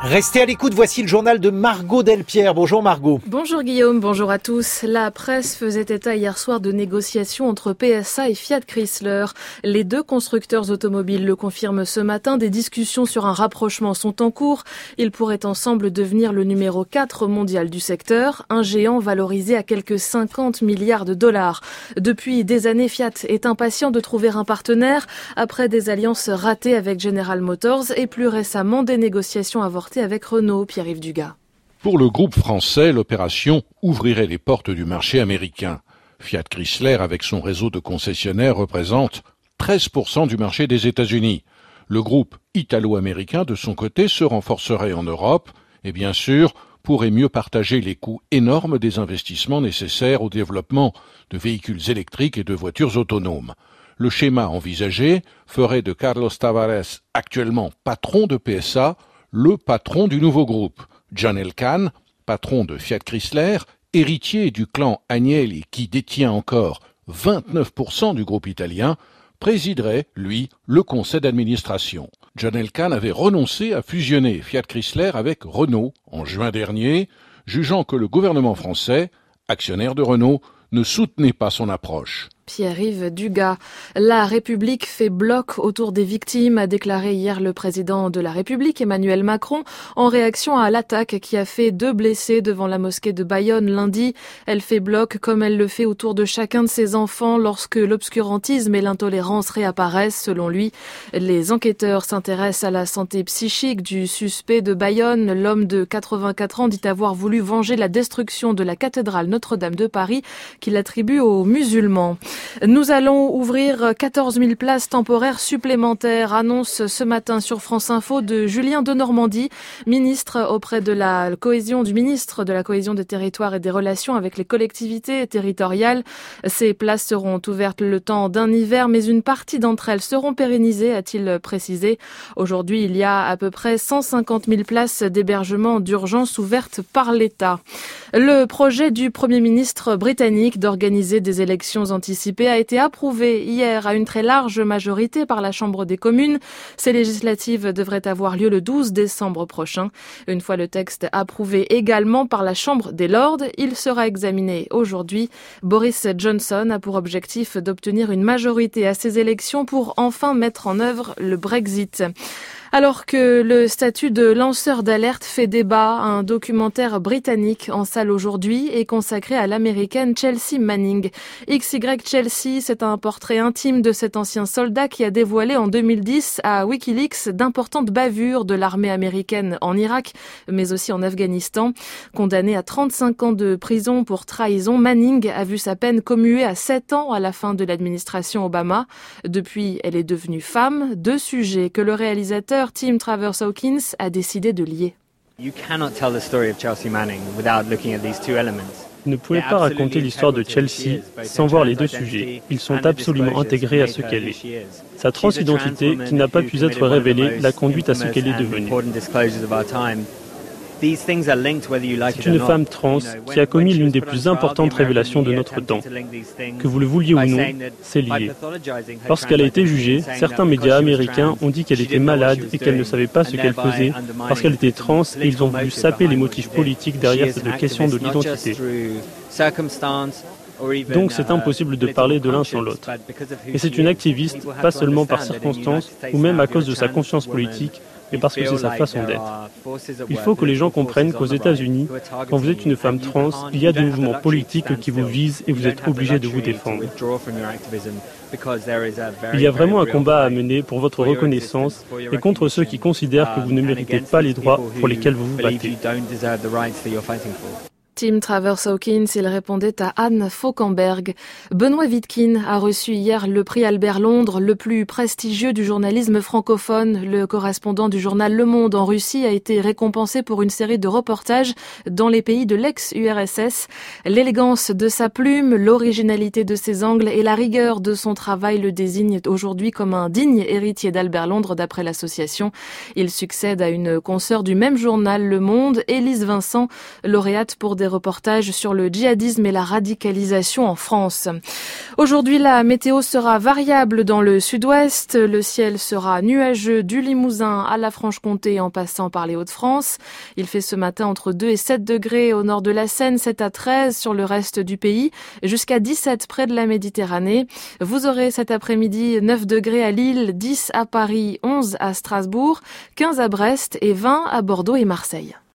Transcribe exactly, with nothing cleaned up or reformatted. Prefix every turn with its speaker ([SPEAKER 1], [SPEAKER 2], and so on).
[SPEAKER 1] Restez à l'écoute, voici le journal de Margot Delpierre. Bonjour Margot.
[SPEAKER 2] Bonjour Guillaume, bonjour à tous. La presse faisait état hier soir de négociations entre P S A et Fiat Chrysler. Les deux constructeurs automobiles le confirment ce matin. Des discussions sur un rapprochement sont en cours. Ils pourraient ensemble devenir le numéro quatre mondial du secteur, un géant valorisé à quelques cinquante milliards de dollars. Depuis des années, Fiat est impatient de trouver un partenaire après des alliances ratées avec General Motors et plus récemment des négociations avortées avec Renault. Pierre-Yves Dugas.
[SPEAKER 3] Pour le groupe français, l'opération ouvrirait les portes du marché américain. Fiat Chrysler, avec son réseau de concessionnaires, représente treize pour cent du marché des États-Unis. Le groupe italo-américain, de son côté, se renforcerait en Europe et, bien sûr, pourrait mieux partager les coûts énormes des investissements nécessaires au développement de véhicules électriques et de voitures autonomes. Le schéma envisagé ferait de Carlos Tavares, actuellement patron de P S A, le patron du nouveau groupe. John Elkann, patron de Fiat Chrysler, héritier du clan Agnelli qui détient encore vingt-neuf pour cent du groupe italien, présiderait, lui, le conseil d'administration. John Elkann avait renoncé à fusionner Fiat Chrysler avec Renault en juin dernier, jugeant que le gouvernement français, actionnaire de Renault, ne soutenait pas son approche.
[SPEAKER 2] Pierre-Yves Dugas. La République fait bloc autour des victimes, a déclaré hier le président de la République, Emmanuel Macron, en réaction à l'attaque qui a fait deux blessés devant la mosquée de Bayonne lundi. Elle fait bloc comme elle le fait autour de chacun de ses enfants lorsque l'obscurantisme et l'intolérance réapparaissent, selon lui. Les enquêteurs s'intéressent à la santé psychique du suspect de Bayonne. L'homme de quatre-vingt-quatre ans dit avoir voulu venger la destruction de la cathédrale Notre-Dame de Paris qu'il attribue aux musulmans. Nous allons ouvrir quatorze mille places temporaires supplémentaires, annonce ce matin sur France Info de Julien Denormandie, ministre auprès de la cohésion, du ministre de la cohésion des territoires et des relations avec les collectivités territoriales. Ces places seront ouvertes le temps d'un hiver, mais une partie d'entre elles seront pérennisées, a-t-il précisé. Aujourd'hui, il y a à peu près cent cinquante mille places d'hébergement d'urgence ouvertes par l'État. Le projet du Premier ministre britannique d'organiser des élections anticipées a été approuvé hier à une très large majorité par la Chambre des communes. Ces législatives devraient avoir lieu le douze décembre prochain. Une fois le texte approuvé également par la Chambre des Lords, il sera examiné aujourd'hui. Boris Johnson a pour objectif d'obtenir une majorité à ces élections pour enfin mettre en œuvre le Brexit. Alors que le statut de lanceur d'alerte fait débat, un documentaire britannique en salle aujourd'hui est consacré à l'américaine Chelsea Manning. X Y Chelsea, c'est un portrait intime de cet ancien soldat qui a dévoilé en deux mille dix à Wikileaks d'importantes bavures de l'armée américaine en Irak, mais aussi en Afghanistan. Condamnée à trente-cinq ans de prison pour trahison, Manning a vu sa peine commuée à sept ans à la fin de l'administration Obama. Depuis, elle est devenue femme, deux sujets que le réalisateur Tim Travers Hawkins a décidé de lier.
[SPEAKER 4] You cannot tell the story of Chelsea Manning without looking at these two elements.
[SPEAKER 5] Vous ne pouvez pas raconter l'histoire de Chelsea sans voir les deux sujets. Ils sont absolument intégrés à ce qu'elle est. Sa transidentité, qui n'a pas pu être révélée, l'a conduite à ce qu'elle est devenue. C'est une femme trans qui a commis l'une des plus importantes révélations de notre temps. Que vous le vouliez ou non, c'est lié. Lorsqu'elle a été jugée, certains médias américains ont dit qu'elle était malade et qu'elle ne savait pas ce qu'elle faisait parce qu'elle était trans et ils ont voulu saper les motifs politiques derrière cette question de l'identité. Donc c'est impossible de parler de l'un sans l'autre. Et c'est une activiste, pas seulement par circonstance ou même à cause de sa conscience politique, mais parce que c'est sa façon d'être. Il faut que les gens comprennent qu'aux États-Unis, quand vous êtes une femme trans, il y a des mouvements politiques qui vous visent et vous êtes obligé de vous défendre. Il y a vraiment un combat à mener pour votre reconnaissance et contre ceux qui considèrent que vous ne méritez pas les droits pour lesquels vous vous battez.
[SPEAKER 2] Tim Travers Hawkins, il répondait à Anne Fauquemberg. Benoît Wittkin a reçu hier le prix Albert Londres, le plus prestigieux du journalisme francophone. Le correspondant du journal Le Monde en Russie a été récompensé pour une série de reportages dans les pays de l'ex-U R S S. L'élégance de sa plume, l'originalité de ses angles et la rigueur de son travail le désignent aujourd'hui comme un digne héritier d'Albert Londres d'après l'association. Il succède à une consoeur du même journal Le Monde, Élise Vincent, lauréate pour des des reportages sur le djihadisme et la radicalisation en France. Aujourd'hui, la météo sera variable dans le sud-ouest. Le ciel sera nuageux du Limousin à la Franche-Comté en passant par les Hauts-de-France. Il fait ce matin entre deux et sept degrés au nord de la Seine, sept à treize sur le reste du pays, jusqu'à dix-sept près de la Méditerranée. Vous aurez cet après-midi neuf degrés à Lille, dix à Paris, onze à Strasbourg, quinze à Brest et vingt à Bordeaux et Marseille.